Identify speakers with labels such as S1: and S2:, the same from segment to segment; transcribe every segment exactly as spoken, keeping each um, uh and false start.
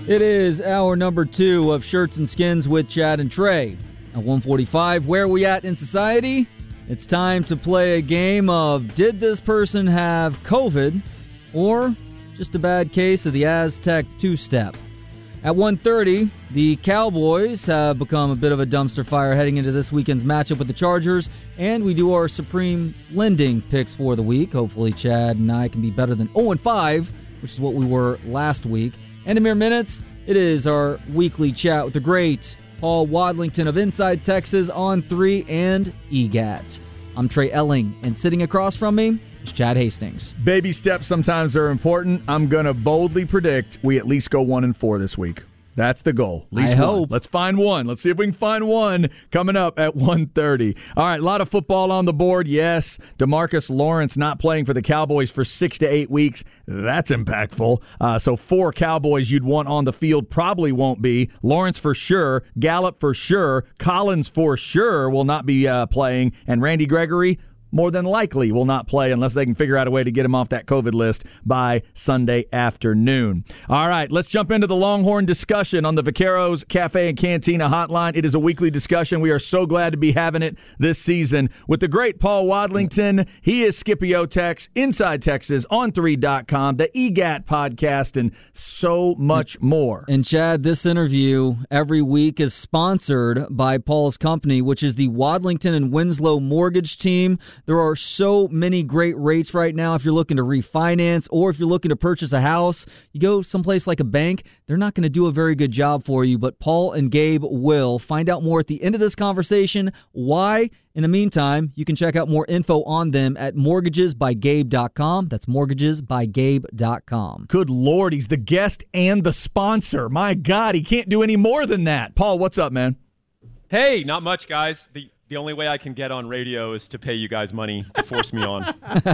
S1: It is hour number two of Shirts and Skins with Chad and Trey. At one forty-five, where are we at in society? It's time to play a game of did this person have COVID or just a bad case of the Aztec two-step. At one thirty, the Cowboys have become a bit of a dumpster fire heading into this weekend's matchup with the Chargers, and we do our supreme lending picks for the week. Hopefully Chad and I can be better than oh and five, which is what we were last week. And in mere minutes, it is our weekly chat with the great Paul Wadlington of Inside Texas on three and E G A T. I'm Trey Elling, and sitting across from me is Chad Hastings.
S2: Baby steps sometimes are important. I'm going to boldly predict we at least go one and four this week. That's the goal. At least
S1: I
S2: one.
S1: hope.
S2: Let's find one. Let's see if we can find one coming up at one thirty. All right, a lot of football on the board. Yes, DeMarcus Lawrence not playing for the Cowboys for six to eight weeks. That's impactful. Uh, so four Cowboys you'd want on the field probably won't be. Lawrence for sure. Gallup for sure. Collins for sure will not be uh, playing. And Randy Gregory more than likely will not play unless they can figure out a way to get him off that COVID list by Sunday afternoon. All right, let's jump into the Longhorn discussion on the Vaqueros Cafe and Cantina hotline. It is a weekly discussion. We are so glad to be having it this season with the great Paul Wadlington. He is Scipio Tex, Inside Texas, on three dot com, the E G A T podcast, and so much more.
S1: And Chad, this interview every week is sponsored by Paul's company, which is the Wadlington and Winslow Mortgage Team. There are so many great rates right now if you're looking to refinance or if you're looking to purchase a house. You go someplace like a bank, they're not going to do a very good job for you, but Paul and Gabe will. Find out more at the end of this conversation. Why? In the meantime, you can check out more info on them at mortgages by gabe dot com. That's mortgages by gabe dot com.
S2: Good Lord, he's the guest and the sponsor. My God, he can't do any more than that. Paul, what's up, man?
S3: Hey, not much, guys. The The only way I can get on radio is to pay you guys money to force me on.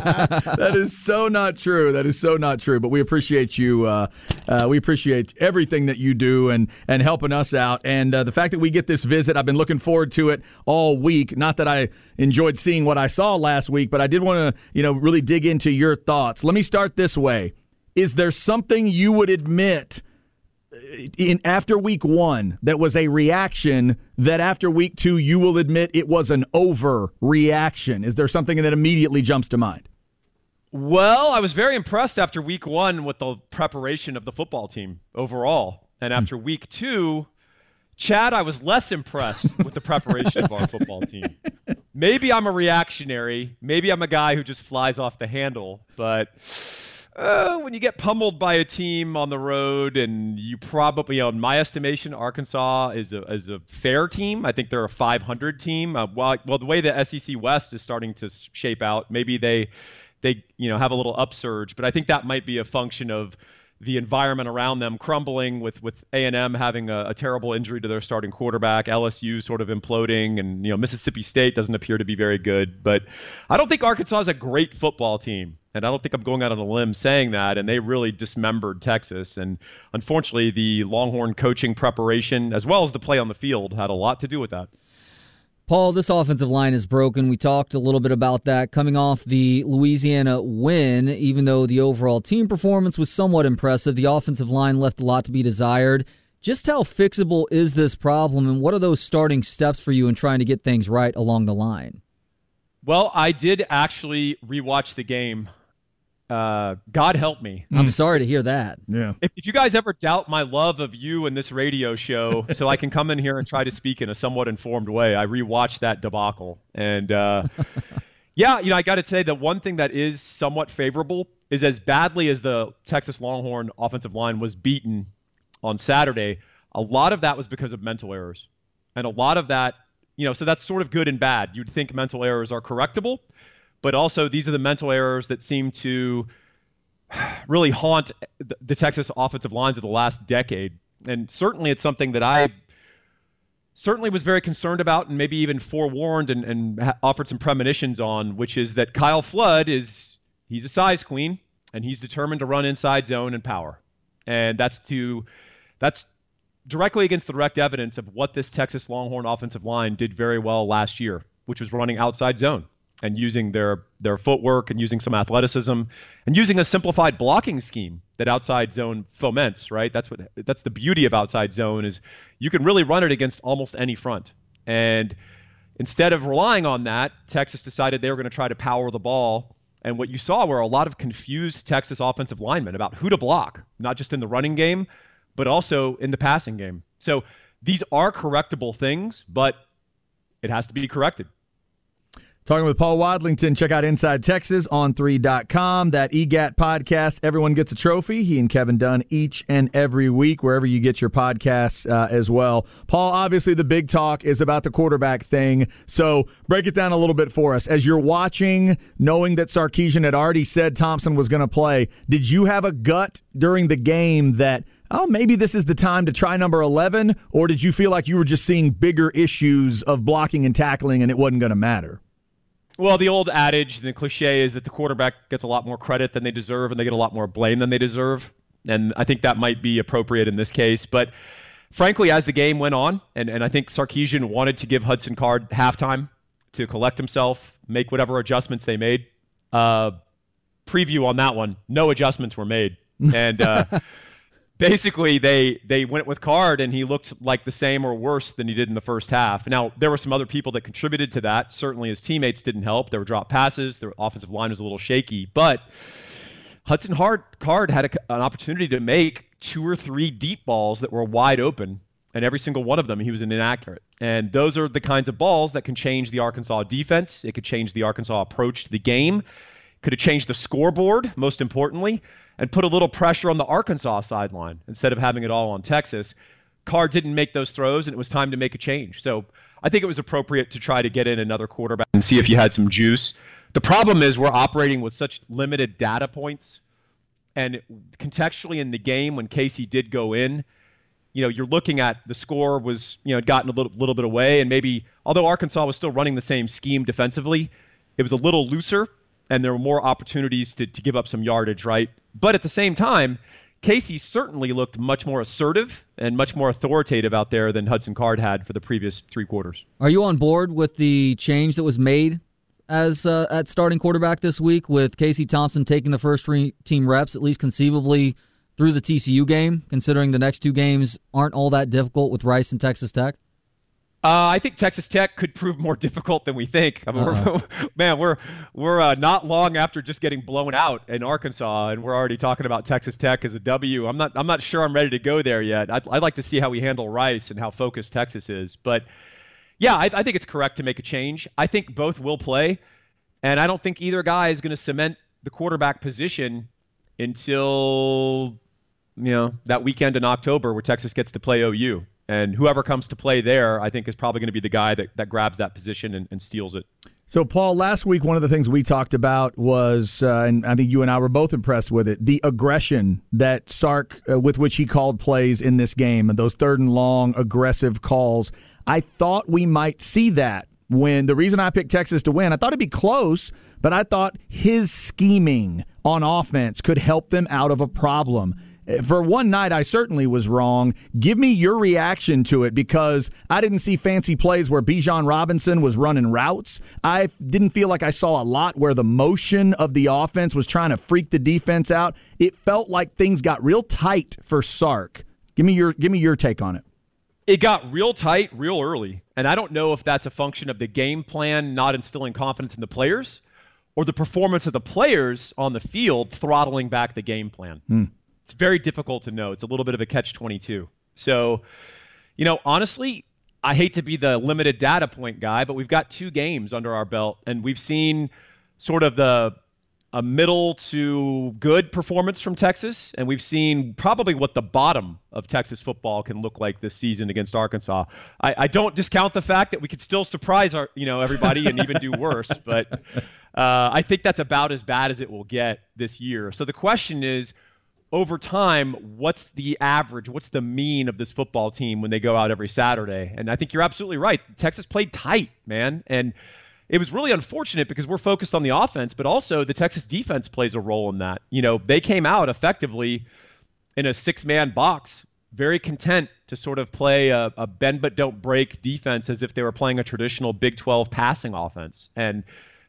S2: That is so not true. That is so not true. But we appreciate you. Uh, uh, we appreciate everything that you do and, and helping us out. And uh, the fact that we get this visit, I've been looking forward to it all week. Not that I enjoyed seeing what I saw last week, but I did want to, you know, really dig into your thoughts. Let me start this way. Is there something you would admit in after week one that was a reaction that after week two you will admit it was an overreaction? Is there something that immediately jumps to mind?
S3: Well, I was very impressed after week one with the preparation of the football team overall. And after week two, Chad, I was less impressed with the preparation of our football team. Maybe I'm a reactionary. Maybe I'm a guy who just flies off the handle. But Uh, when you get pummeled by a team on the road, and you probably, you know, in my estimation, Arkansas is a is a fair team. I think they're a five hundred team. Uh, well, well, the way the S E C West is starting to shape out, maybe they they you know have a little upsurge. But I think that might be a function of the environment around them crumbling, with with A and M having a, a terrible injury to their starting quarterback, L S U sort of imploding, and you know Mississippi State doesn't appear to be very good. But I don't think Arkansas is a great football team. And I don't think I'm going out on a limb saying that. And they really dismembered Texas. And unfortunately, the Longhorn coaching preparation, as well as the play on the field, had a lot to do with that.
S1: Paul, this offensive line is broken. We talked a little bit about that coming off the Louisiana win. Even though the overall team performance was somewhat impressive, the offensive line left a lot to be desired. Just how fixable is this problem, and what are those starting steps for you in trying to get things right along the line?
S3: Well, I did actually rewatch the game. Uh, God help me.
S1: I'm sorry to hear that.
S2: Yeah.
S3: If, if you guys ever doubt my love of you and this radio show, so I can come in here and try to speak in a somewhat informed way, I rewatched that debacle. And uh, yeah, you know, I got to say that one thing that is somewhat favorable is, as badly as the Texas Longhorn offensive line was beaten on Saturday, a lot of that was because of mental errors. And a lot of that, you know, so that's sort of good and bad. You'd think mental errors are correctable, but also these are the mental errors that seem to really haunt the Texas offensive lines of the last decade. And certainly it's something that I certainly was very concerned about, and maybe even forewarned and, and offered some premonitions on, which is that Kyle Flood is, he's a size queen, and he's determined to run inside zone and power. And that's to, that's directly against the direct evidence of what this Texas Longhorn offensive line did very well last year, which was running outside zone. and using their their footwork and using some athleticism and using a simplified blocking scheme that outside zone foments, right? That's what that's the beauty of outside zone is you can really run it against almost any front. And instead of relying on that, Texas decided they were going to try to power the ball. And what you saw were a lot of confused Texas offensive linemen about who to block, not just in the running game, but also in the passing game. So these are correctable things, but it has to be corrected.
S2: Talking with Paul Wadlington. Check out Inside Texas on three dot com. That E G A T podcast, Everyone Gets a Trophy. He and Kevin Dunn each and every week, wherever you get your podcasts uh, as well. Paul, obviously the big talk is about the quarterback thing. So break it down a little bit for us. As you're watching, knowing that Sarkisian had already said Thompson was going to play, did you have a gut during the game that, oh, maybe this is the time to try number eleven? Or did you feel like you were just seeing bigger issues of blocking and tackling and it wasn't going to matter?
S3: Well, the old adage, the cliche is that the quarterback gets a lot more credit than they deserve and they get a lot more blame than they deserve. And I think that might be appropriate in this case. But frankly, as the game went on, and, and I think Sarkisian wanted to give Hudson Card halftime to collect himself, make whatever adjustments they made. Uh, preview on that one, no adjustments were made. And uh, basically, they they went with Card, and he looked like the same or worse than he did in the first half. Now, there were some other people that contributed to that. Certainly, his teammates didn't help. There were drop passes. The offensive line was a little shaky. But Hudson Card had a, an opportunity to make two or three deep balls that were wide open, and every single one of them, he was inaccurate. And those are the kinds of balls that can change the Arkansas defense. It could change the Arkansas approach to the game. Could have changed the scoreboard, most importantly, and put a little pressure on the Arkansas sideline instead of having it all on Texas. Card didn't make those throws, and it was time to make a change. So I think it was appropriate to try to get in another quarterback and see if you had some juice. The problem is we're operating with such limited data points, and contextually in the game when Casey did go in, you know, you're looking at the score was, you know, gotten a little, little bit away, and maybe, although Arkansas was still running the same scheme defensively, it was a little looser, and there were more opportunities to, to give up some yardage, right? But at the same time, Casey certainly looked much more assertive and much more authoritative out there than Hudson Card had for the previous three quarters.
S1: Are you on board with the change that was made as uh, at starting quarterback this week, with Casey Thompson taking the first three team reps, at least conceivably, through the T C U game, considering the next two games aren't all that difficult with Rice and Texas Tech?
S3: Uh, I think Texas Tech could prove more difficult than we think. I mean, we're, man, we're we're uh, not long after just getting blown out in Arkansas, and we're already talking about Texas Tech as a W. I'm not I'm not sure I'm ready to go there yet. I'd, I'd like to see how we handle Rice and how focused Texas is. But yeah, I, I think it's correct to make a change. I think both will play, and I don't think either guy is going to cement the quarterback position until, you know, that weekend in October where Texas gets to play O U. And whoever comes to play there, I think, is probably going to be the guy that, that grabs that position and, and steals it.
S2: So, Paul, last week, one of the things we talked about was, uh, and I think you and I were both impressed with it, the aggression that Sark, uh, with which he called plays in this game, and those third and long aggressive calls. I thought we might see that when the reason I picked Texas to win, I thought it'd be close, but I thought his scheming on offense could help them out of a problem. For one night, I certainly was wrong. Give me your reaction to it, because I didn't see fancy plays where Bijan Robinson was running routes. I didn't feel like I saw a lot where the motion of the offense was trying to freak the defense out. It felt like things got real tight for Sark. Give me your give me your take on it.
S3: It got real tight real early, and I don't know if that's a function of the game plan not instilling confidence in the players or the performance of the players on the field throttling back the game plan. Hmm. It's very difficult to know. It's a little bit of a catch twenty-two. So, you know, honestly, I hate to be the limited data point guy, but we've got two games under our belt, and we've seen sort of the a middle to good performance from Texas, and we've seen probably what the bottom of Texas football can look like this season against Arkansas. I, I don't discount the fact that we could still surprise our, you know, everybody and even do worse, but uh, I think that's about as bad as it will get this year. So the question is, over time, what's the average, what's the mean of this football team when they go out every Saturday? And I think you're absolutely right. Texas played tight, man. And it was really unfortunate because we're focused on the offense, but also the Texas defense plays a role in that. You know, they came out effectively in a six-man box, very content to sort of play a, a bend but don't break defense as if they were playing a traditional Big twelve passing offense. And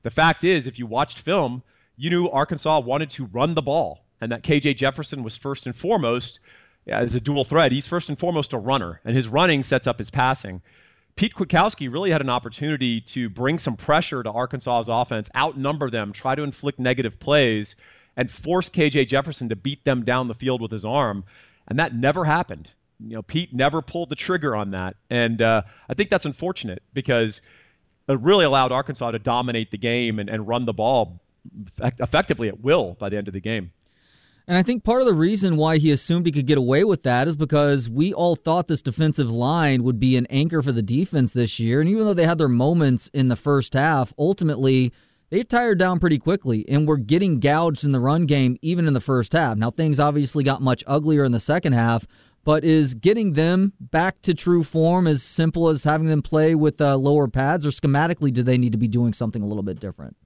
S3: The fact is, if you watched film, you knew Arkansas wanted to run the ball, and that K J Jefferson was first and foremost, yeah, as a dual threat, he's first and foremost a runner, and his running sets up his passing. Pete Kwiatkowski really had an opportunity to bring some pressure to Arkansas's offense, outnumber them, try to inflict negative plays, and force K J Jefferson to beat them down the field with his arm, and that never happened. You know, Pete never pulled the trigger on that, and uh, I think that's unfortunate because it really allowed Arkansas to dominate the game and, and run the ball effectively at will by the end of the game.
S1: And I think part of the reason why he assumed he could get away with that is because we all thought this defensive line would be an anchor for the defense this year. And even though they had their moments in the first half, ultimately they tired down pretty quickly and were getting gouged in the run game even in the first half. Now, things obviously got much uglier in the second half, but is getting them back to true form as simple as having them play with uh, lower pads, or schematically do they need to be doing something a little bit different?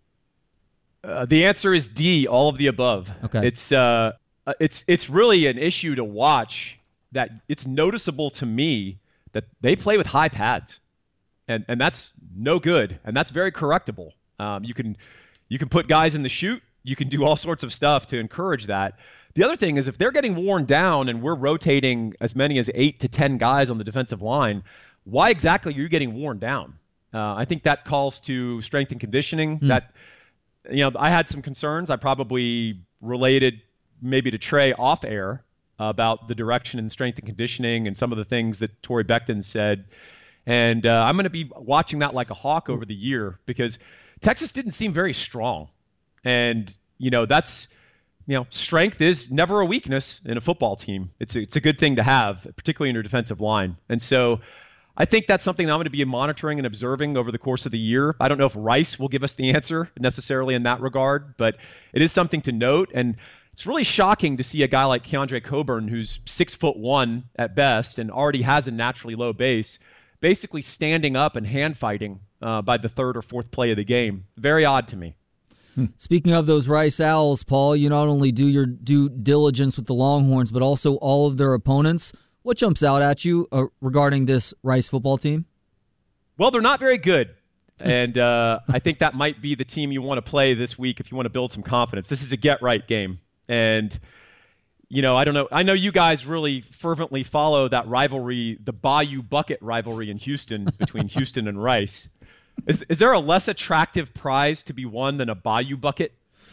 S3: Uh, the answer is D, all of the above.
S1: Okay.
S3: It's uh, it's it's really an issue to watch that it's noticeable to me that they play with high pads, and and that's no good, and that's very correctable. Um, you can you can put guys in the chute, you can do all sorts of stuff to encourage that. The other thing is if they're getting worn down and we're rotating as many as eight to ten guys on the defensive line, why exactly are you getting worn down? Uh, I think that calls to strength and conditioning.
S1: Hmm.
S3: That You know, I had some concerns. I probably related maybe to Trey off air about the direction and strength and conditioning and some of the things that Torrey Becton said. And uh, I'm going to be watching that like a hawk over the year because Texas didn't seem very strong. And, you know, that's, you know, strength is never a weakness in a football team. It's a, it's a good thing to have, particularly in your defensive line. And so I think that's something that I'm going to be monitoring and observing over the course of the year. I don't know if Rice will give us the answer necessarily in that regard, but it is something to note. And it's really shocking to see a guy like Keondre Coburn, who's six foot one at best and already has a naturally low base, basically standing up and hand fighting uh, by the third or fourth play of the game. Very odd to me.
S1: Speaking of those Rice Owls, Paul, you not only do your due diligence with the Longhorns, but also all of their opponents. What jumps out at you uh, regarding this Rice football team?
S3: Well, they're not very good. And uh, I think that might be the team you want to play this week if you want to build some confidence. This is a get-right game. And, you know, I don't know. I know you guys really fervently follow that rivalry, the Bayou Bucket rivalry in Houston between Houston and Rice. Is, is there a less attractive prize to be won than a Bayou Bucket?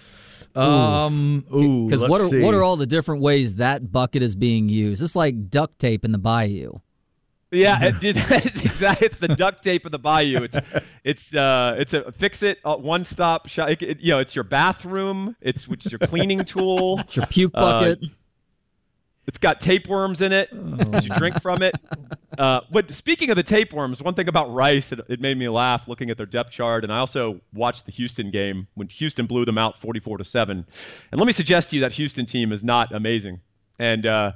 S2: Um, ooh,
S1: Because what are
S2: see.
S1: what are all the different ways that bucket is being used? It's like duct tape in the bayou.
S3: Yeah, it, it, it's exactly. It's the duct tape of the bayou. It's it's uh it's a fix it uh, one stop shop. It, it, you know, it's your bathroom. It's which is your cleaning tool.
S1: It's your puke bucket.
S3: Uh, it's got tapeworms in it. Oh. You drink from it. Uh, but speaking of the tapeworms, one thing about Rice that it made me laugh looking at their depth chart, and I also watched the Houston game when Houston blew them out forty-four to seven. And let me suggest to you that Houston team is not amazing. And uh,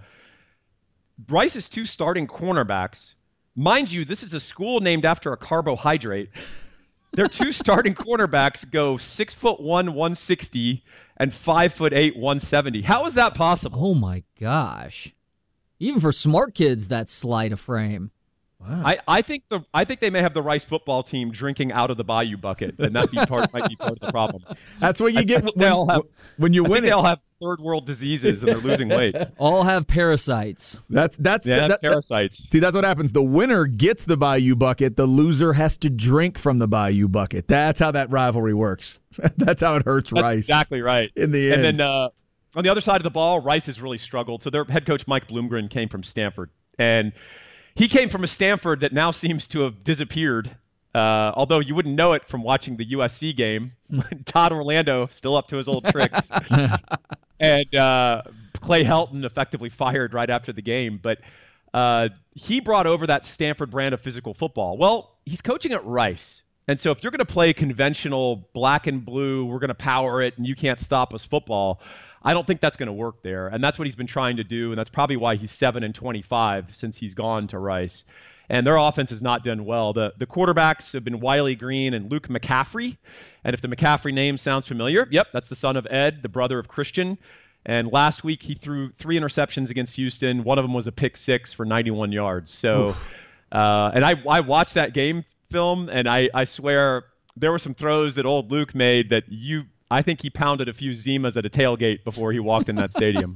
S3: Rice's two starting cornerbacks, mind you, this is a school named after a carbohydrate. Their two starting cornerbacks go six foot one, one sixty, and five foot eight, one seventy. How is that possible?
S1: Oh my gosh! Even for smart kids, that's slight a frame.
S2: Wow.
S3: I, I think the I think they may have the Rice football team drinking out of the Bayou bucket, and that be part might be part of the problem.
S2: That's what you get when,
S3: they all have,
S2: when you
S3: I
S2: win
S3: think
S2: it.
S3: they all have third world diseases and they're losing weight.
S1: All have parasites.
S2: That's that's
S3: Yeah,
S2: that,
S3: parasites.
S2: That, see, that's what happens. The winner gets the Bayou bucket. The loser has to drink from the Bayou bucket. That's how that rivalry works. That's how it hurts
S3: That's
S2: Rice.
S3: exactly right.
S2: In the end.
S3: And then uh, on the other side of the ball, Rice has really struggled. So their head coach Mike Bloomgren came from Stanford, and he came from a Stanford that now seems to have disappeared. Uh, although you wouldn't know it from watching the U S C game. Todd Orlando still up to his old tricks. And uh, Clay Helton effectively fired right after the game. But uh, he brought over that Stanford brand of physical football. Well, he's coaching at Rice. And so if you're going to play conventional black and blue, we're going to power it and you can't stop us football, I don't think that's going to work there. And that's what he's been trying to do. And that's probably why he's seven and twenty-five since he's gone to Rice. And their offense has not done well. The the quarterbacks have been Wiley Green and Luke McCaffrey. And if the McCaffrey name sounds familiar, yep, that's the son of Ed, the brother of Christian. And last week he threw three interceptions against Houston. One of them was a pick six for ninety-one yards. So, uh, and I, I watched that game film, and I, I swear there were some throws that old Luke made that you, I think he pounded a few Zimas at a tailgate before he walked in that stadium.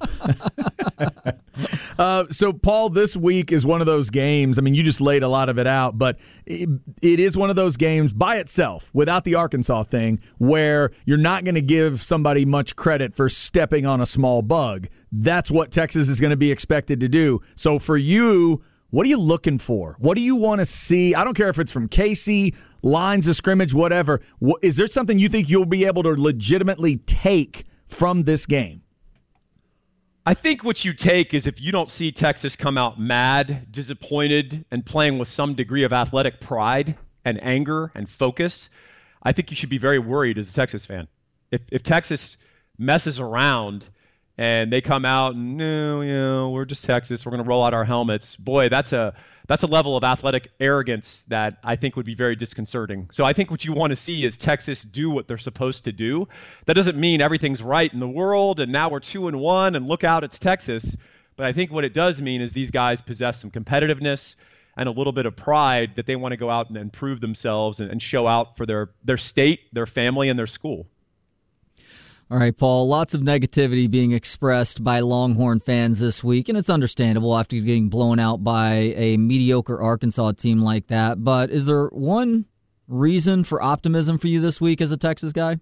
S2: uh, so, Paul, this week is one of those games. I mean, you just laid a lot of it out, but it, it is one of those games by itself, without the Arkansas thing, where you're not going to give somebody much credit for stepping on a small bug. That's what Texas is going to be expected to do. So, for you, what are you looking for? What do you want to see? I don't care if it's from Casey, lines of scrimmage, whatever. Is there something you think you'll be able to legitimately take from this game?
S3: I think what you take is if you don't see Texas come out mad, disappointed, and playing with some degree of athletic pride and anger and focus, I think you should be very worried as a Texas fan. If, if Texas messes around and they come out and, no, you know, we're just Texas, we're going to roll out our helmets. Boy, that's a that's a level of athletic arrogance that I think would be very disconcerting. So I think what you want to see is Texas do what they're supposed to do. That doesn't mean everything's right in the world and now we're two and one and look out, it's Texas. But I think what it does mean is these guys possess some competitiveness and a little bit of pride that they want to go out and, and prove themselves and, and show out for their, their state, their family, and their school.
S1: All right, Paul, lots of negativity being expressed by Longhorn fans this week, and it's understandable after getting blown out by a mediocre Arkansas team like that. But is there one reason for optimism for you this week as a Texas guy?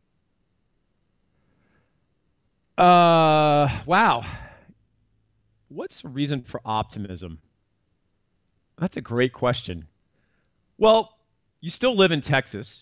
S3: Uh, wow. What's the reason for optimism? That's a great question. Well, you still live in Texas.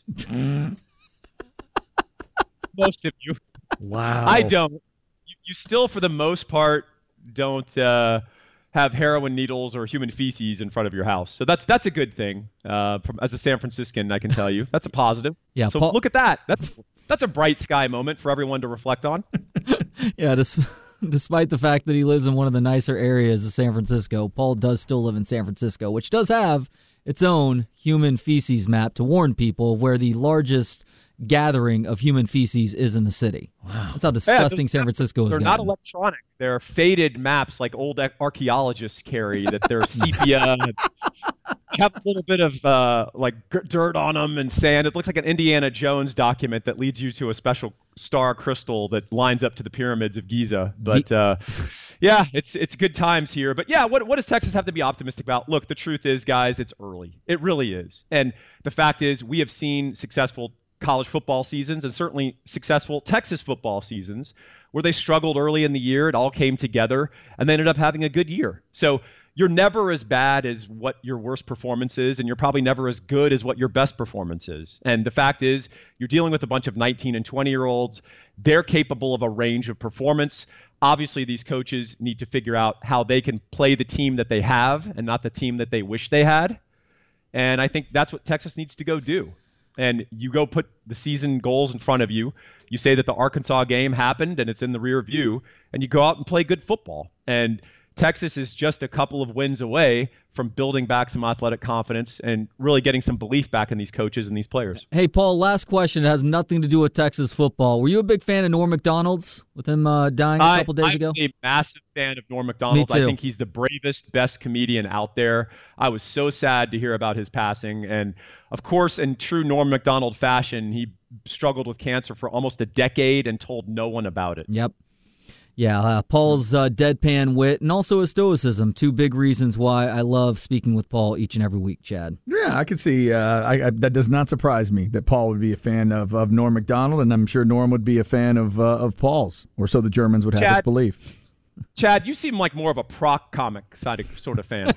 S3: Most of you.
S2: Wow.
S3: I don't. You, you still, for the most part, don't uh, have heroin needles or human feces in front of your house. So that's that's a good thing. Uh, from as a San Franciscan, I can tell you that's a positive.
S1: Yeah.
S3: So
S1: Paul-
S3: look at that. That's that's a bright sky moment for everyone to reflect on.
S1: Yeah. This, despite the fact that he lives in one of the nicer areas of San Francisco, Paul does still live in San Francisco, which does have its own human feces map to warn people of where the largest gathering of human feces is in the city. Wow. That's how disgusting yeah, San Francisco is.
S3: They're
S1: gotten.
S3: not electronic. They're faded maps like old archaeologists carry that they're sepia, have a little bit of uh, like dirt on them and sand. It looks like an Indiana Jones document that leads you to a special star crystal that lines up to the pyramids of Giza. But uh, yeah, it's it's good times here. But yeah, what what does Texas have to be optimistic about? Look, the truth is, guys, it's early. It really is. And the fact is, we have seen successful college football seasons and certainly successful Texas football seasons where they struggled early in the year. It all came together and they ended up having a good year. So you're never as bad as what your worst performance is, and you're probably never as good as what your best performance is. And the fact is, you're dealing with a bunch of nineteen and twenty year olds. They're capable of a range of performance. Obviously, these coaches need to figure out how they can play the team that they have and not the team that they wish they had. And I think that's what Texas needs to go do. And you go put the season goals in front of you. You say that the Arkansas game happened and it's in the rear view, and you go out and play good football. And Texas is just a couple of wins away from building back some athletic confidence and really getting some belief back in these coaches and these players.
S1: Hey, Paul, last question. It has nothing to do with Texas football. Were you a big fan of Norm Macdonald's with him uh, dying a couple days
S3: I,
S1: ago?
S3: I'm a massive fan of Norm Macdonald. I think he's the bravest, best comedian out there. I was so sad to hear about his passing. And, of course, in true Norm Macdonald fashion, he struggled with cancer for almost a decade and told no one about it.
S1: Yep. Yeah, uh, Paul's uh, deadpan wit and also his stoicism, two big reasons why I love speaking with Paul each and every week, Chad.
S2: Yeah, I could see. Uh, I, I, that does not surprise me that Paul would be a fan of, of Norm Macdonald, and I'm sure Norm would be a fan of uh, of Paul's, or so the Germans would have
S3: Chad,
S2: us believe.
S3: Chad, you seem like more of a proc comic side of, sort of fan.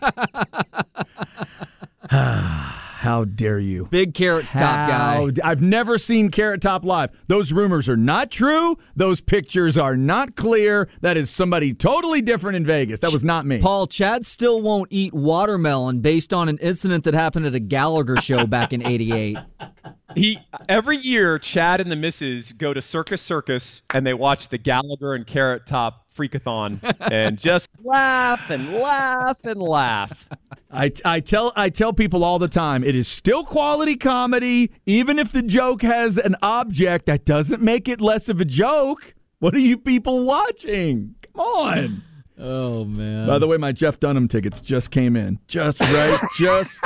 S2: How dare you?
S1: Big Carrot Top
S2: How,
S1: guy.
S2: I've never seen Carrot Top live. Those rumors are not true. Those pictures are not clear. That is somebody totally different in Vegas. That was not me.
S1: Paul, Chad still won't eat watermelon based on an incident that happened at a Gallagher show back in eighty-eight.
S3: He every year, Chad and the missus go to Circus Circus and they watch the Gallagher and Carrot Top Freakathon and just laugh and laugh and laugh.
S2: I, I tell I tell people all the time, it is still quality comedy, even if the joke has an object. That doesn't make it less of a joke. What are you people watching? Come on.
S1: Oh, man.
S2: By the way, my Jeff Dunham tickets just came in. Just right. Just.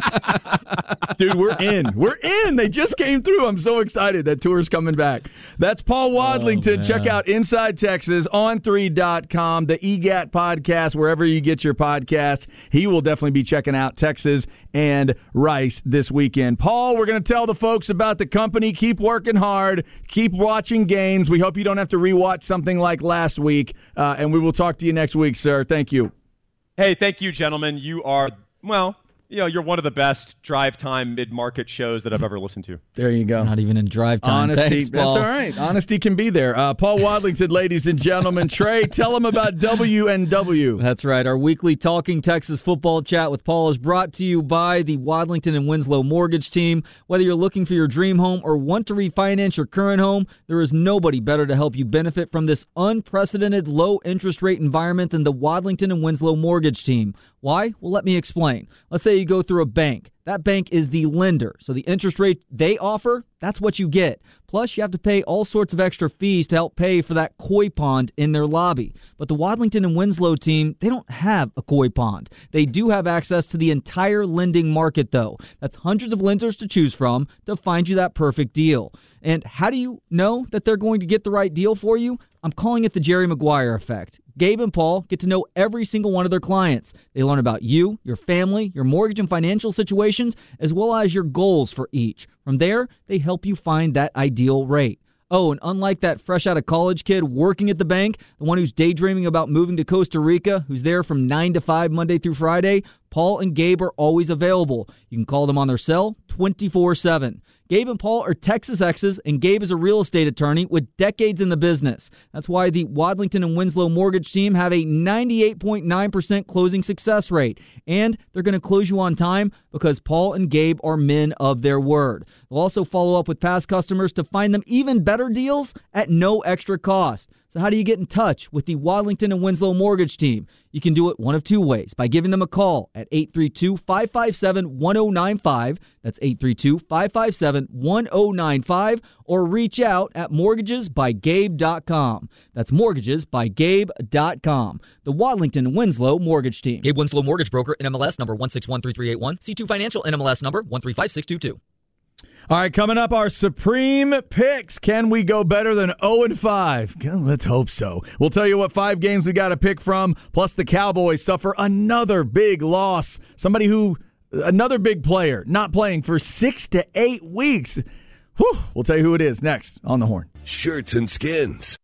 S2: Dude, we're in. We're in. They just came through. I'm so excited. That tour's coming back. That's Paul Wadlington.
S1: Oh,
S2: Check out Inside Texas on three dot com, the E G A T podcast, wherever you get your podcasts. He will definitely be checking out Texas and Rice this weekend. Paul, we're going to tell the folks about the company. Keep working hard. Keep watching games. We hope you don't have to rewatch something like last week. Uh, and we will talk to you next week, sir. Thank you.
S3: Hey, thank you, gentlemen. You are, well, you know, you're one of the best drive time mid-market shows that I've ever listened to.
S2: There you go.
S1: Not even in drive time.
S2: Honesty.
S1: Thanks,
S2: That's
S1: Paul.
S2: all right. Honesty can be there. Uh, Paul Wadlington, ladies and gentlemen. Trey, tell them about W and W.
S1: That's right. Our weekly Talking Texas football chat with Paul is brought to you by the Wadlington and Winslow Mortgage Team. Whether you're looking for your dream home or want to refinance your current home, there is nobody better to help you benefit from this unprecedented low interest rate environment than the Wadlington and Winslow Mortgage Team. Why? Well, let me explain. Let's say you go through a bank. That bank is the lender, so the interest rate they offer, that's what you get. Plus, you have to pay all sorts of extra fees to help pay for that koi pond in their lobby. But the Wadlington and Winslow team, they don't have a koi pond. They do have access to the entire lending market, though. That's hundreds of lenders to choose from to find you that perfect deal. And how do you know that they're going to get the right deal for you? I'm calling it the Jerry Maguire effect. Gabe and Paul get to know every single one of their clients. They learn about you, your family, your mortgage and financial situations, as well as your goals for each. From there, they help you find that ideal rate. Oh, and unlike that fresh out of college kid working at the bank, the one who's daydreaming about moving to Costa Rica, who's there from nine to five Monday through Friday, Paul and Gabe are always available. You can call them on their cell twenty-four seven. Gabe and Paul are Texas exes, and Gabe is a real estate attorney with decades in the business. That's why the Wadlington and Winslow Mortgage Team have a ninety-eight point nine percent closing success rate. And they're going to close you on time because Paul and Gabe are men of their word. They'll also follow up with past customers to find them even better deals at no extra cost. So how do you get in touch with the Wadlington and Winslow Mortgage Team? You can do it one of two ways, by giving them a call at eight three two, five five seven, one zero nine five. That's eight three two, five five seven, one zero nine five. Or reach out at mortgages by gabe dot com. That's mortgages by gabe dot com. The Wadlington and Winslow Mortgage Team.
S4: Gabe Winslow Mortgage Broker, N M L S number one six one three three eight one. C two Financial, N M L S number one three five six two two.
S2: All right, coming up, our Supreme Picks. Can we go better than oh and five? Let's hope so. We'll tell you what five games we got to pick from, plus the Cowboys suffer another big loss. Somebody who, another big player, not playing for six to eight weeks. Whew. We'll tell you who it is next on The Horn.
S5: Shirts and Skins.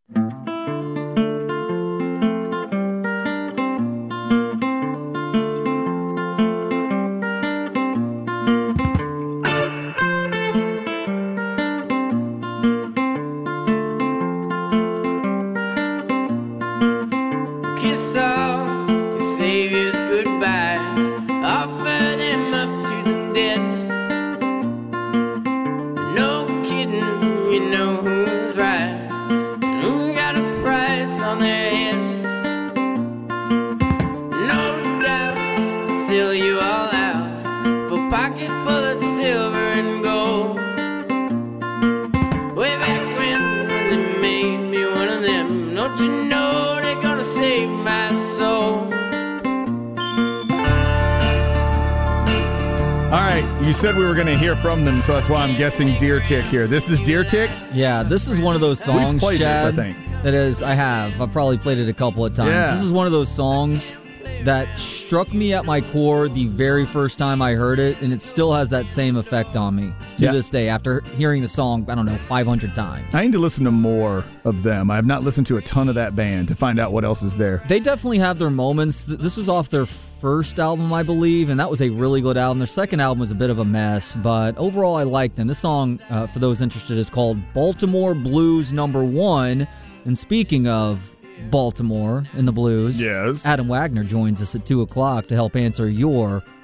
S2: You said we were going to hear from them, so that's why I'm guessing Deer Tick here. This is Deer Tick?
S1: Yeah, this is one of those songs,
S2: We've played
S1: Chad,
S2: this, I think.
S1: that is, I have. I've probably played it a couple of times.
S2: Yeah.
S1: This is one of those songs that struck me at my core the very first time I heard it, and it still has that same effect on me to
S2: yeah.
S1: this day after hearing the song, I don't know, five hundred times.
S2: I need to listen to more of them. I have not listened to a ton of that band to find out what else is there.
S1: They definitely have their moments. This was off their first album, I believe, and that was a really good album. Their second album was a bit of a mess, but overall I like them. This song, uh, for those interested, is called Baltimore Blues Number One. And speaking of Baltimore and the Blues,
S2: yes,
S1: Adam Wagner joins us at two o'clock to help answer your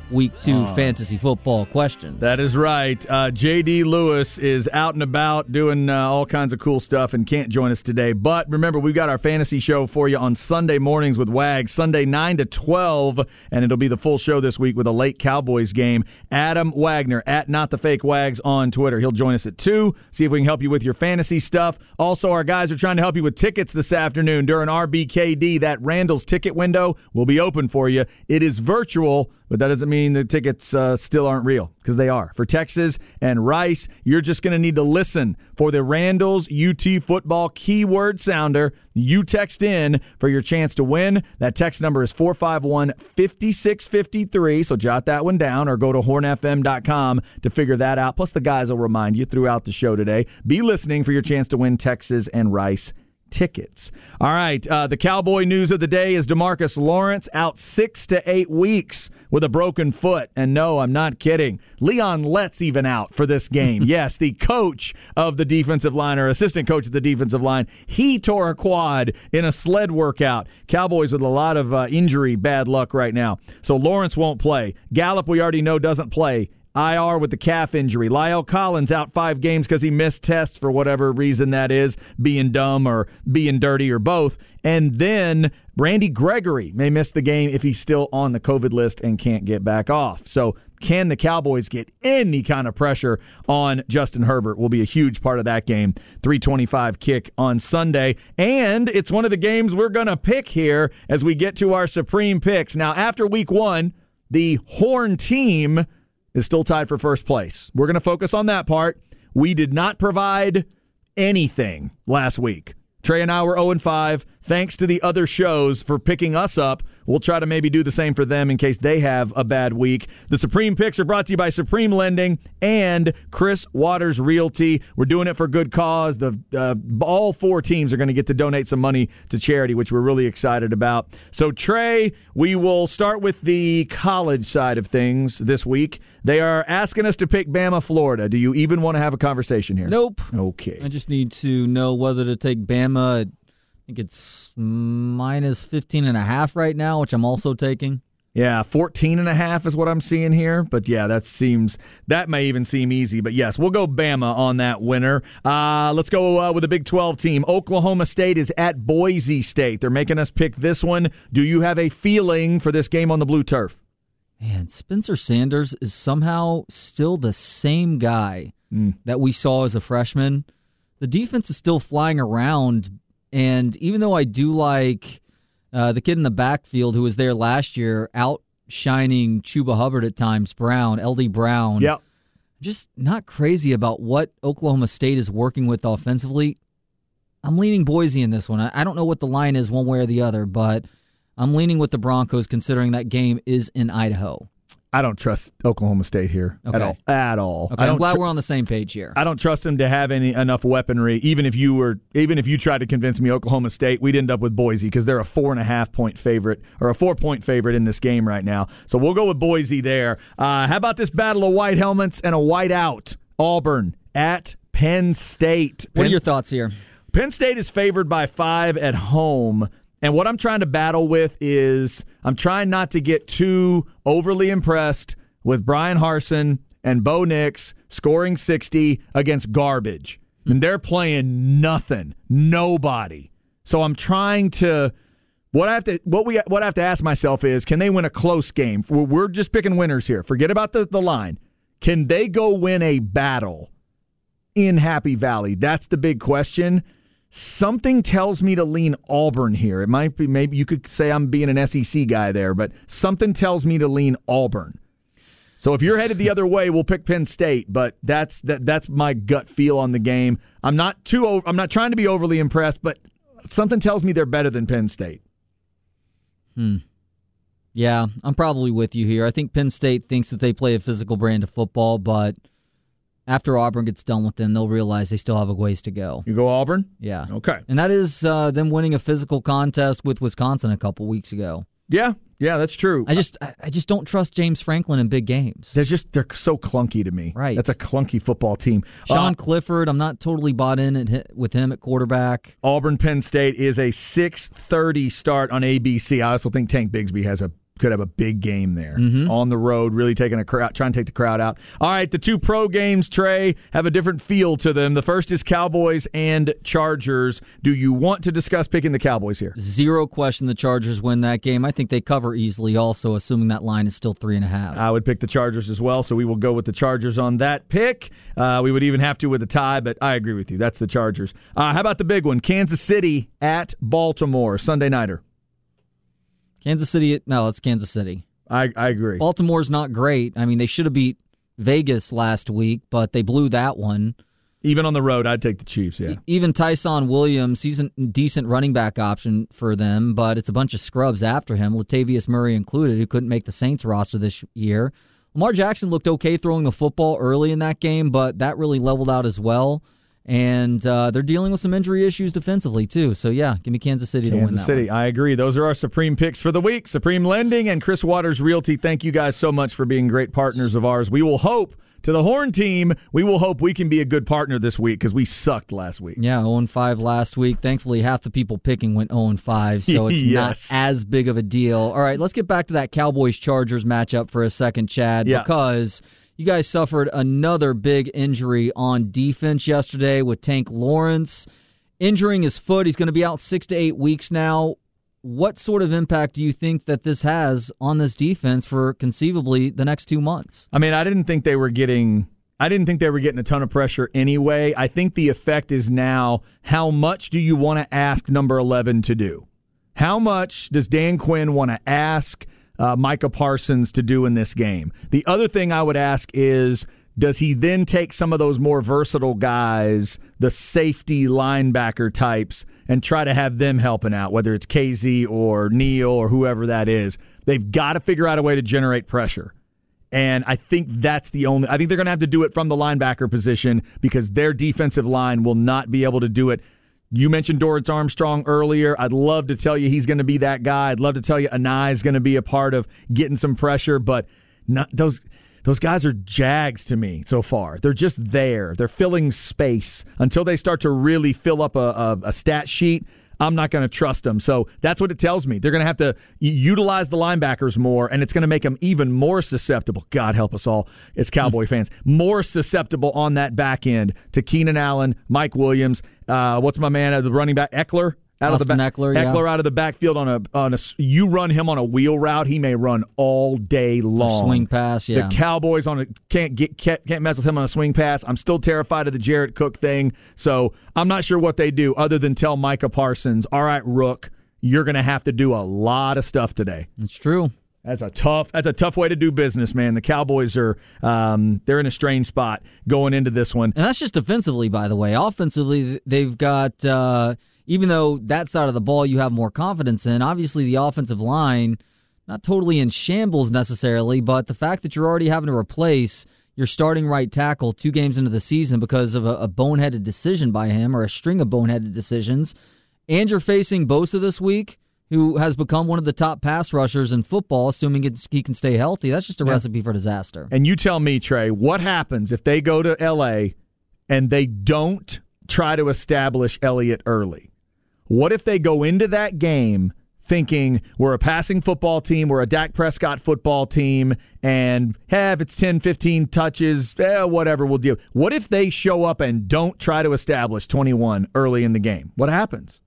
S1: week two uh, fantasy football questions.
S2: That is right. Uh, J D. Lewis is out and about doing uh, all kinds of cool stuff and can't join us today. But remember, we've got our fantasy show for you on Sunday mornings with Wags, Sunday nine to twelve, and it'll be the full show this week with a late Cowboys game. Adam Wagner, at Not The Fake Wags on Twitter. He'll join us at two, see if we can help you with your fantasy stuff. Also, our guys are trying to help you with tickets this afternoon during R B K D. That Randall's ticket window will be open for you. It is virtual, but that doesn't mean the tickets uh, still aren't real, because they are. For Texas and Rice, you're just going to need to listen for the Randall's U T football keyword sounder. You text in for your chance to win. That text number is four five one, five six five three, so jot that one down or go to horn f m dot com to figure that out. Plus, the guys will remind you throughout the show today. Be listening for your chance to win Texas and Rice tickets. All right, uh, the Cowboy news of the day is DeMarcus Lawrence out six to eight weeks with a broken foot. And no, I'm not kidding. Leon Lett's even out for this game. Yes, the coach of the defensive line, or assistant coach of the defensive line, he tore a quad in a sled workout. Cowboys with a lot of uh, injury bad luck right now. So Lawrence won't play. Gallup, we already know, doesn't play. I R with the calf injury. La'el Collins out five games because he missed tests for whatever reason that is, being dumb or being dirty or both. And then Randy Gregory may miss the game if he's still on the COVID list and can't get back off. So can the Cowboys get any kind of pressure on Justin Herbert will be a huge part of that game. three twenty-five kick on Sunday. And it's one of the games we're going to pick here as we get to our Supreme Picks. Now, after week one, the Horn team is still tied for first place. We're going to focus on that part. We did not provide anything last week. Trey and I were oh and five. Thanks to the other shows for picking us up. We'll try to maybe do the same for them in case they have a bad week. The Supreme Picks are brought to you by Supreme Lending and Chris Waters Realty. We're doing it for good cause. The uh, all four teams are going to get to donate some money to charity, which we're really excited about. So, Trey, we will start with the college side of things this week. They are asking us to pick Bama, Florida. Do you even want to have a conversation here?
S1: Nope.
S2: Okay.
S1: I just need to know whether to take Bama. I think it's minus fifteen and a half right now, which I'm also taking.
S2: Yeah, fourteen and a half is what I'm seeing here. But yeah, that seems, that may even seem easy. But yes, we'll go Bama on that winner. Uh, let's go uh, with a Big twelve team. Oklahoma State is at Boise State. They're making us pick this one. Do you have a feeling for this game on the blue turf?
S1: Man, Spencer Sanders is somehow still the same guy mm. that we saw as a freshman. The defense is still flying around. And even though I do like uh, the kid in the backfield who was there last year, outshining Chuba Hubbard at times, Brown, L D Brown,
S2: yep.
S1: just not crazy about what Oklahoma State is working with offensively. I'm leaning Boise in this one. I don't know what the line is one way or the other, but I'm leaning with the Broncos considering that game is in Idaho.
S2: I don't trust Oklahoma State here
S1: okay.
S2: at all. At all.
S1: Okay,
S2: I don't
S1: I'm glad
S2: tr-
S1: we're on the same page here.
S2: I don't trust them to have any enough weaponry. Even if you were, even if you tried to convince me Oklahoma State, we'd end up with Boise because they're a four and a half point favorite or a four point favorite in this game right now. So we'll go with Boise there. Uh, how about this battle of white helmets and a white out? Auburn at Penn State.
S1: What
S2: Penn,
S1: are your thoughts here?
S2: Penn State is favored by five at home. And what I'm trying to battle with is I'm trying not to get too overly impressed with Brian Harsin and Bo Nix scoring sixty against garbage. And they're playing nothing, nobody. So I'm trying to what I have to what we what I have to ask myself is, can they win a close game? We're just picking winners here. Forget about the, the line. Can they go win a battle in Happy Valley? That's the big question. Something tells me to lean Auburn here. It might be, maybe you could say I'm being an S E C guy there, but something tells me to lean Auburn. So if you're headed the other way, we'll pick Penn State, but that's that, that's my gut feel on the game. I'm not too I'm not trying to be overly impressed, but something tells me they're better than Penn State.
S1: Hmm. Yeah, I'm probably with you here. I think Penn State thinks that they play a physical brand of football, but after Auburn gets done with them, they'll realize they still have a ways to go.
S2: You go Auburn?
S1: Yeah.
S2: Okay.
S1: And that is uh, them winning a physical contest with Wisconsin a couple weeks ago.
S2: Yeah, yeah, that's true.
S1: I just I just don't trust James Franklin in big games.
S2: They're just they're so clunky to me.
S1: Right.
S2: That's a clunky football team.
S1: Sean
S2: uh,
S1: Clifford, I'm not totally bought in at, with him at quarterback.
S2: Auburn Penn State is a six thirty start on A B C. I also think Tank Bigsby has a could have a big game there
S1: mm-hmm.
S2: on the road, really taking a crowd, trying to take the crowd out. All right, the two pro games, Trey, have a different feel to them. The first is Cowboys and Chargers. Do you want to discuss picking the Cowboys here?
S1: Zero question the Chargers win that game. I think they cover easily also, assuming that line is still three and a half.
S2: I would pick the Chargers as well, so we will go with the Chargers on that pick. Uh, we would even have to with a tie, but I agree with you. That's the Chargers. Uh, how about the big one? Kansas City at Baltimore, Sunday nighter.
S1: Kansas City, no, it's Kansas City.
S2: I, I agree.
S1: Baltimore's not great. I mean, they should have beat Vegas last week, but they blew that one.
S2: Even on the road, I'd take the Chiefs, yeah.
S1: Even Tyson Williams, he's a decent running back option for them, but it's a bunch of scrubs after him, Latavius Murray included, who couldn't make the Saints roster this year. Lamar Jackson looked okay throwing the football early in that game, but that really leveled out as well. And uh, they're dealing with some injury issues defensively, too. So, yeah, give me Kansas City
S2: Kansas
S1: to win that
S2: City,
S1: one.
S2: I agree. Those are our Supreme picks for the week. Supreme Lending and Chris Waters Realty, thank you guys so much for being great partners of ours. We will hope, to the Horn team, we will hope we can be a good partner this week because we sucked last week.
S1: Yeah, oh and five last week. Thankfully, half the people picking went oh and five, so it's
S2: yes.
S1: not as big of a deal. All right, let's get back to that Cowboys-Chargers matchup for a second, Chad,
S2: yeah.
S1: because you guys suffered another big injury on defense yesterday with Tank Lawrence injuring his foot. He's going to be out six to eight weeks now. What sort of impact do you think that this has on this defense for conceivably the next two months?
S2: I mean, I didn't think they were getting I didn't think they were getting a ton of pressure anyway. I think the effect is now, how much do you want to ask number eleven to do? How much does Dan Quinn want to ask Uh, Micah Parsons to do in this game? The other thing I would ask is, does he then take some of those more versatile guys, the safety linebacker types, and try to have them helping out, whether it's K Z or Neal or whoever that is? They've got to figure out a way to generate pressure. And I think that's the only – I think they're going to have to do it from the linebacker position because their defensive line will not be able to do it. You mentioned Dorrance Armstrong earlier. I'd love to tell you he's going to be that guy. I'd love to tell you Anai is going to be a part of getting some pressure, but not, those those guys are jags to me so far. They're just there. They're filling space. Until they start to really fill up a, a, a stat sheet, I'm not going to trust them. So that's what it tells me. They're going to have to utilize the linebackers more, and it's going to make them even more susceptible. God help us all as Cowboy mm. fans. More susceptible on that back end to Keenan Allen, Mike Williams, uh, what's my man, the running back, Eckler? Out
S1: Austin
S2: of the back,
S1: Eckler,
S2: Eckler
S1: yeah.
S2: out of the backfield on a on a. You run him on a wheel route, he may run all day long.
S1: Or swing pass, yeah.
S2: The Cowboys on a can't get can't, can't mess with him on a swing pass. I'm still terrified of the Jared Cook thing, so I'm not sure what they do other than tell Micah Parsons, "All right, Rook, you're going to have to do a lot of stuff today."
S1: It's true.
S2: That's a tough. That's a tough way to do business, man. The Cowboys are um, they're in a strange spot going into this one,
S1: and that's just defensively, by the way. Offensively, they've got. Uh, Even though that side of the ball you have more confidence in, obviously the offensive line, not totally in shambles necessarily, but the fact that you're already having to replace your starting right tackle two games into the season because of a, a boneheaded decision by him or a string of boneheaded decisions, and you're facing Bosa this week, who has become one of the top pass rushers in football, assuming it's, he can stay healthy, that's just a yeah. recipe for disaster.
S2: And you tell me, Trey, what happens if they go to L A and they don't try to establish Elliott early? What if they go into that game thinking we're a passing football team, we're a Dak Prescott football team, and hey, if it's ten, fifteen touches, eh, whatever, we'll deal. What if they show up and don't try to establish twenty-one early in the game? What happens?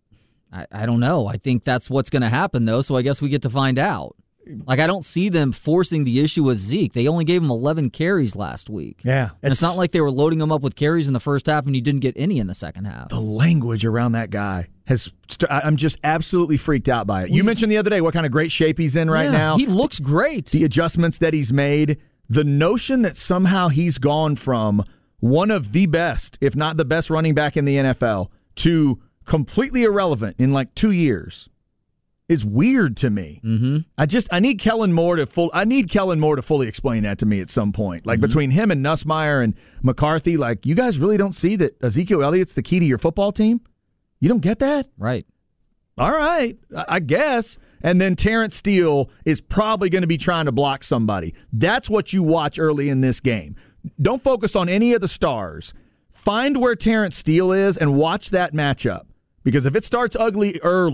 S1: I, I don't know. I think that's what's going to happen, though, so I guess we get to find out. Like, I don't see them forcing the issue with Zeke. They only gave him eleven carries last week.
S2: Yeah.
S1: And it's not like they were loading him up with carries in the first half and you didn't get any in the second half.
S2: The language around that guy has – I'm just absolutely freaked out by it. You mentioned the other day what kind of great shape he's in right
S1: yeah,
S2: now.
S1: He looks great.
S2: The adjustments that he's made. The notion that somehow he's gone from one of the best, if not the best running back in the N F L, to completely irrelevant in like two years. Is weird to me.
S1: Mm-hmm.
S2: I just I need Kellen Moore to full I need Kellen Moore to fully explain that to me at some point. Like mm-hmm. between him and Nussmeier and McCarthy, like you guys really don't see that Ezekiel Elliott's the key to your football team? You don't get that?
S1: Right.
S2: All right, I guess. And then Terrence Steele is probably going to be trying to block somebody. That's what you watch early in this game. Don't focus on any of the stars. Find where Terrence Steele is and watch that matchup. Because if it starts ugly early,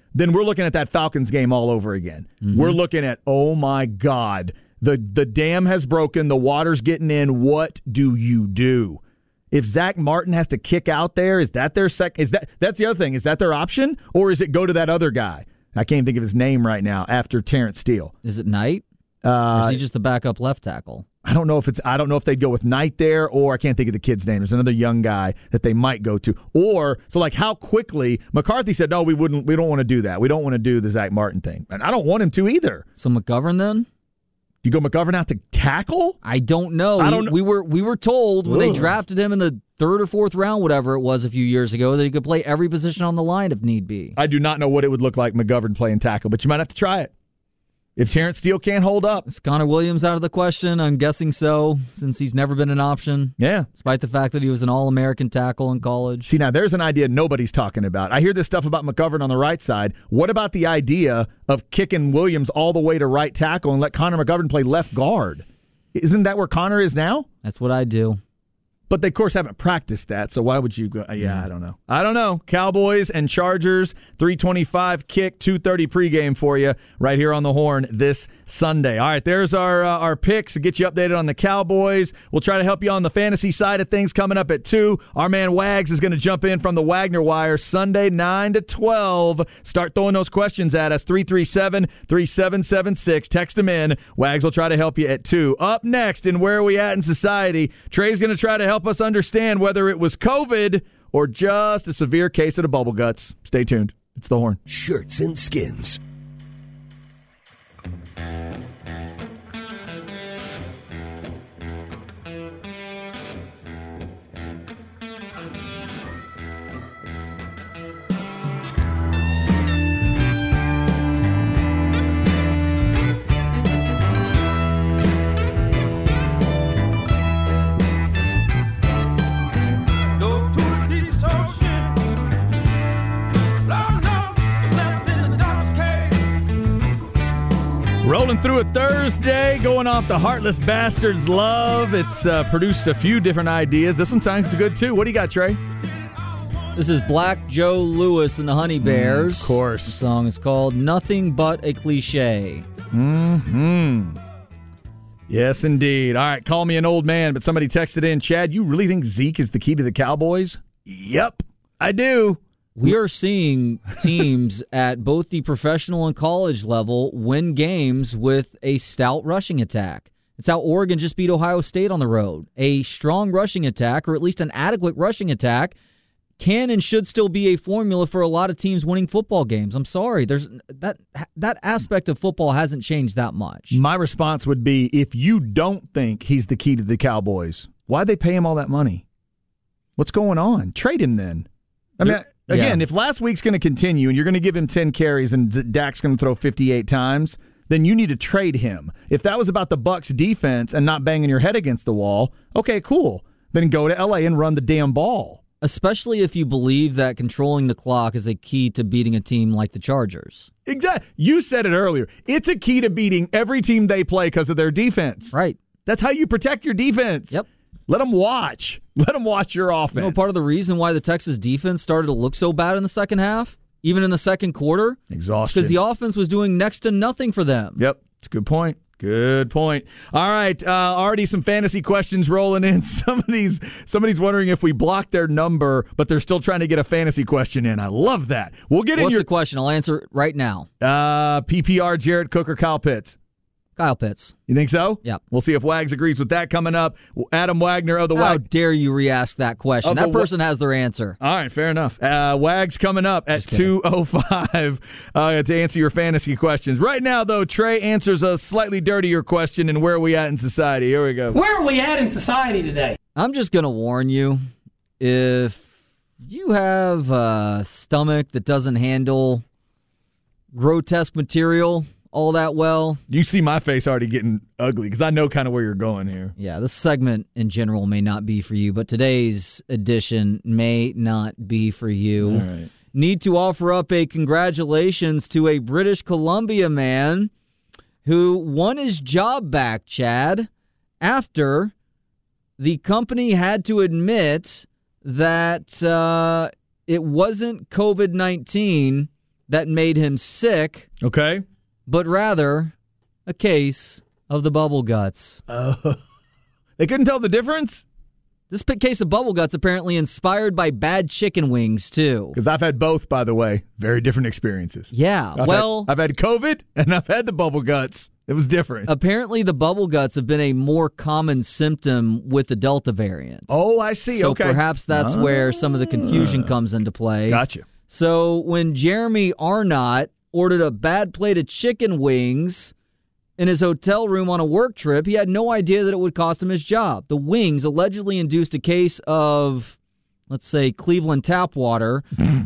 S2: then we're looking at that Falcons game all over again. Mm-hmm. We're looking at, oh, my God, the, the dam has broken, the water's getting in. What do you do? If Zach Martin has to kick out there, is that their sec? Is that that's the other thing? Is that their option, or is it go to that other guy? I can't think of his name right now. After Terrence Steele,
S1: is it Knight?
S2: Uh,
S1: or is he just the backup left tackle?
S2: I don't know if it's. I don't know if they'd go with Knight there, or I can't think of the kid's name. There's another young guy that they might go to, or so like how quickly McCarthy said, no, we wouldn't. We don't want to do that. We don't want to do the Zach Martin thing, and I don't want him to either.
S1: So McGovern then.
S2: Do you go McGovern out to tackle?
S1: I don't know.
S2: I don't know.
S1: We, we were we were told when
S2: Ugh.
S1: they drafted him in the third or fourth round, whatever it was, a few years ago, that he could play every position on the line if need be.
S2: I do not know what it would look like McGovern playing tackle, but you might have to try it. If Terrence Steele can't hold up.
S1: Is Connor Williams out of the question? I'm guessing so, since he's never been an option.
S2: Yeah.
S1: Despite the fact that he was an All-American tackle in college.
S2: See, now there's an idea nobody's talking about. I hear this stuff about McGovern on the right side. What about the idea of kicking Williams all the way to right tackle and let Connor McGovern play left guard? Isn't that where Connor is now?
S1: That's what I do.
S2: But they, of course, haven't practiced that, so why would you go? Yeah, I don't know. I don't know. Cowboys and Chargers, three twenty-five kick, two thirty pregame for you right here on the Horn this Sunday. All right, there's our uh, our picks to get you updated on the Cowboys. We'll try to help you on the fantasy side of things coming up at two. Our man Wags is going to jump in from the Wagner Wire Sunday, nine to twelve. Start throwing those questions at us, three three seven, three seven seven six. Text them in. Wags will try to help you at two. Up next, in Where Are We At in Society, Trey's going to try to help us understand whether it was COVID or just a severe case of the bubble guts. Stay tuned. It's the Horn.
S5: Shirts and Skins.
S2: Rolling through a Thursday, going off the Heartless Bastards love. It's uh, produced a few different ideas. This one sounds good, too. What do you got, Trey?
S1: This is Black Joe Lewis and the Honey Bears.
S2: Mm, of course.
S1: The song is called Nothing But a Cliche.
S2: Mm-hmm. Yes, indeed. All right, call me an old man, but somebody texted in, Chad, you really think Zeke is the key to the Cowboys? Yep, I do.
S1: We are seeing teams at both the professional and college level win games with a stout rushing attack. It's how Oregon just beat Ohio State on the road. A strong rushing attack, or at least an adequate rushing attack, can and should still be a formula for a lot of teams winning football games. I'm sorry, there's that that aspect of football hasn't changed that much.
S2: My response would be, if you don't think he's the key to the Cowboys, why'd they pay him all that money? What's going on? Trade him then. I mean, again, yeah. If last week's going to continue and you're going to give him ten carries and Dak's going to throw fifty-eight times, then you need to trade him. If that was about the Bucs defense and not banging your head against the wall, okay, cool. Then go to L A and run the damn ball.
S1: Especially if you believe that controlling the clock is a key to beating a team like the Chargers.
S2: Exactly. You said it earlier. It's a key to beating every team they play because of their defense.
S1: Right.
S2: That's how you protect your defense.
S1: Yep.
S2: Let them watch. Let them watch your offense.
S1: You know, part of the reason why the Texas defense started to look so bad in the second half, even in the second quarter,
S2: exhaustion,
S1: because the offense was doing next to nothing for them.
S2: Yep. It's a good point. Good point. All right, uh, already some fantasy questions rolling in. Somebody's somebody's wondering if we blocked their number, but they're still trying to get a fantasy question in. I love that. We'll get
S1: What's
S2: in your
S1: the question? I'll answer it right now.
S2: Uh, P P R, Jared Cook or Kyle Pitts?
S1: Kyle Pitts.
S2: You think so?
S1: Yep.
S2: We'll see if Wags agrees with that coming up. Adam Wagner of the
S1: How
S2: Wag.
S1: dare you re-ask that question? That person wa- has their answer.
S2: All right, fair enough. Uh, Wags coming up at two oh five uh, to answer your fantasy questions. Right now, though, Trey answers a slightly dirtier question in Where Are We At in Society? Here we go.
S6: Where are we at in society today?
S1: I'm just going to warn you, if you have a stomach that doesn't handle grotesque material all that well.
S2: You see my face already getting ugly because I know kind of where you're going here.
S1: Yeah, this segment in general may not be for you, but today's edition may not be for you.
S2: All right.
S1: Need to offer up a congratulations to a British Columbia man who won his job back, Chad, after the company had to admit that uh, it wasn't covid nineteen that made him sick,
S2: Okay.
S1: but rather a case of the bubble guts.
S2: Oh. They couldn't tell the difference?
S1: This p- case of bubble guts apparently inspired by bad chicken wings, too.
S2: Because I've had both, by the way. Very different experiences.
S1: Yeah,
S2: I've
S1: well...
S2: Had, I've had COVID, and I've had the bubble guts. It was different.
S1: Apparently, the bubble guts have been a more common symptom with the Delta variant.
S2: Oh, I see.
S1: So
S2: okay.
S1: perhaps that's
S2: ah.
S1: where some of the confusion comes into play.
S2: Gotcha.
S1: So when Jeremy Arnott ordered a bad plate of chicken wings in his hotel room on a work trip, he had no idea that it would cost him his job. The wings allegedly induced a case of, let's say, Cleveland tap water,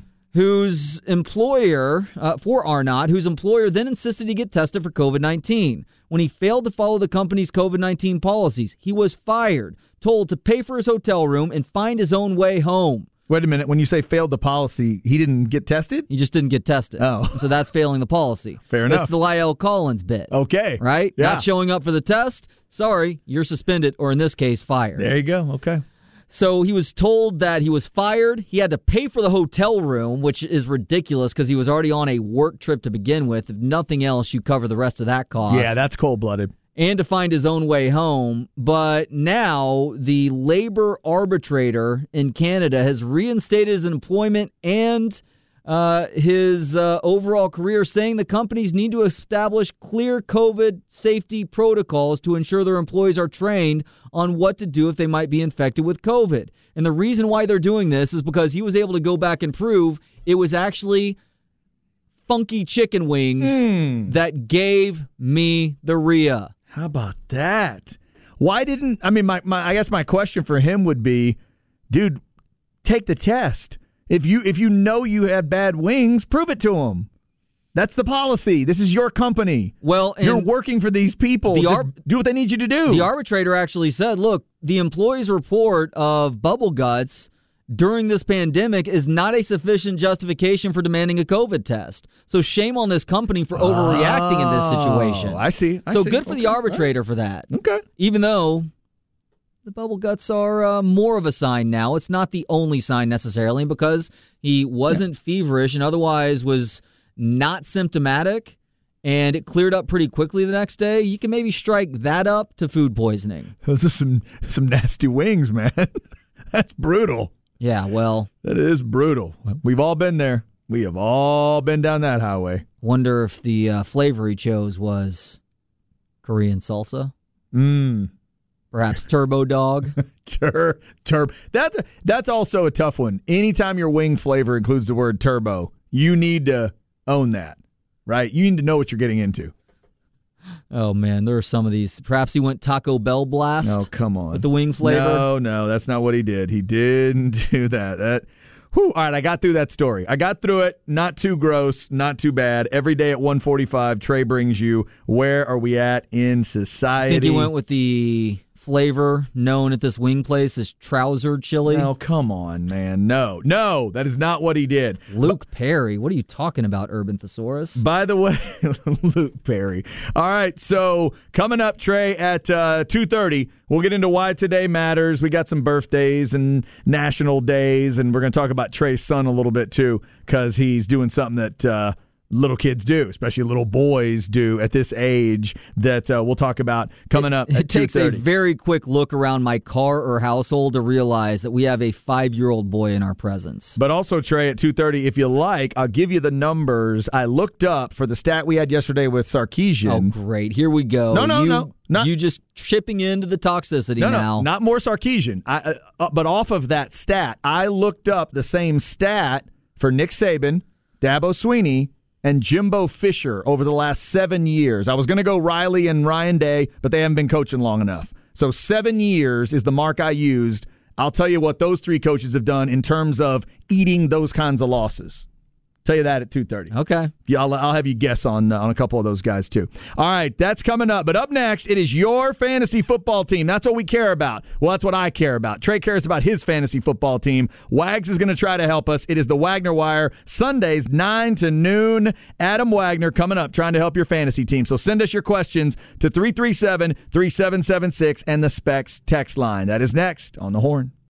S1: whose employer, uh, for Arnott, whose employer then insisted he get tested for covid nineteen. When he failed to follow the company's covid nineteen policies, he was fired, told to pay for his hotel room and find his own way home.
S2: Wait a minute. When you say failed the policy, he didn't get tested?
S1: He just didn't get tested.
S2: Oh.
S1: So that's failing the policy.
S2: Fair enough.
S1: That's the Lyle Collins bit.
S2: Okay.
S1: Right?
S2: Yeah.
S1: Not showing up for the test? Sorry, you're suspended, or in this case, fired.
S2: There you go. Okay.
S1: So he was told that he was fired. He had to pay for the hotel room, which is ridiculous because he was already on a work trip to begin with. If nothing else, you cover the rest of that cost.
S2: Yeah, that's cold-blooded.
S1: And to find his own way home. But now the labor arbitrator in Canada has reinstated his employment and uh, his uh, overall career, saying the companies need to establish clear COVID safety protocols to ensure their employees are trained on what to do if they might be infected with COVID. And the reason why they're doing this is because he was able to go back and prove it was actually funky chicken wings
S2: Mm.
S1: that gave me the R I A.
S2: How about that? Why didn't, I mean, my, my I guess my question for him would be, dude, take the test. If you if you know you have bad wings, prove it to them. That's the policy. This is your company.
S1: Well, and
S2: you're working for these people.
S1: the
S2: Just
S1: ar-
S2: do what they need you to do.
S1: the arbitrator actually said, look, the employee's report of bubble guts during this pandemic is not a sufficient justification for demanding a COVID test. So shame on this company for overreacting in this situation.
S2: Oh, I see. I
S1: so
S2: see.
S1: good for
S2: Okay.
S1: the arbitrator for that.
S2: Okay.
S1: Even though the bubble guts are uh, more of a sign now. It's not the only sign necessarily because he wasn't yeah. feverish and otherwise was not symptomatic and it cleared up pretty quickly the next day. You can maybe strike that up to food poisoning.
S2: Those are some, some nasty wings, man. That's brutal.
S1: Yeah, well.
S2: That is brutal. We've all been there. We have all been down that highway.
S1: Wonder if the uh, flavor he chose was Korean salsa?
S2: Mmm.
S1: Perhaps Turbo Dog?
S2: Tur, tur. That's, that's also a tough one. Anytime your wing flavor includes the word turbo, you need to own that, right? You need to know what you're getting into.
S1: Oh, man, there are some of these. Perhaps he went Taco Bell Blast?
S2: Oh, come on.
S1: With the wing flavor?
S2: No, no, that's not what he did. He didn't do that. That. Whew, all right, I got through that story. I got through it. Not too gross, not too bad. Every day at one forty-five, Trey brings you Where Are We At in Society?
S1: I think you went with the flavor known at this wing place as trouser chili.
S2: Oh, come on, man. No, no, that is not what he did.
S1: Luke Perry. What are you talking about, Urban Thesaurus?
S2: By the way, Luke Perry. All right, so coming up, Trey, at uh, two thirty, we'll get into why today matters. We got some birthdays and national days, and we're going to talk about Trey's son a little bit, too, because he's doing something that uh, little kids do, especially little boys do at this age, that uh, we'll talk about coming up
S1: it,
S2: at
S1: it takes a
S2: two thirty.
S1: very quick look around my car or household to realize that we have a five-year-old boy in our presence.
S2: But also, Trey, at two thirty, if you like, I'll give you the numbers I looked up for the stat we had yesterday with Sarkisian.
S1: Oh, great. Here we go.
S2: No, no,
S1: you,
S2: no. Not,
S1: you just chipping into the toxicity
S2: no,
S1: now.
S2: No, not more Sarkisian. I, uh, uh, but off of that stat, I looked up the same stat for Nick Saban, Dabo Swinney, and Jimbo Fisher over the last seven years. I was going to go Riley and Ryan Day, but they haven't been coaching long enough. So seven years is the mark I used. I'll tell you what those three coaches have done in terms of eating those kinds of losses. Tell you that at two thirty.
S1: Okay.
S2: Yeah, I'll, I'll have you guess on uh, on a couple of those guys, too. All right, that's coming up. But up next, it is your fantasy football team. That's what we care about. Well, that's what I care about. Trey cares about his fantasy football team. Wags is going to try to help us. It is the Wagner Wire, Sundays, nine to noon. Adam Wagner coming up, trying to help your fantasy team. So send us your questions to three three seven, three seven seven six and the Specs text line. That is next on The Horn.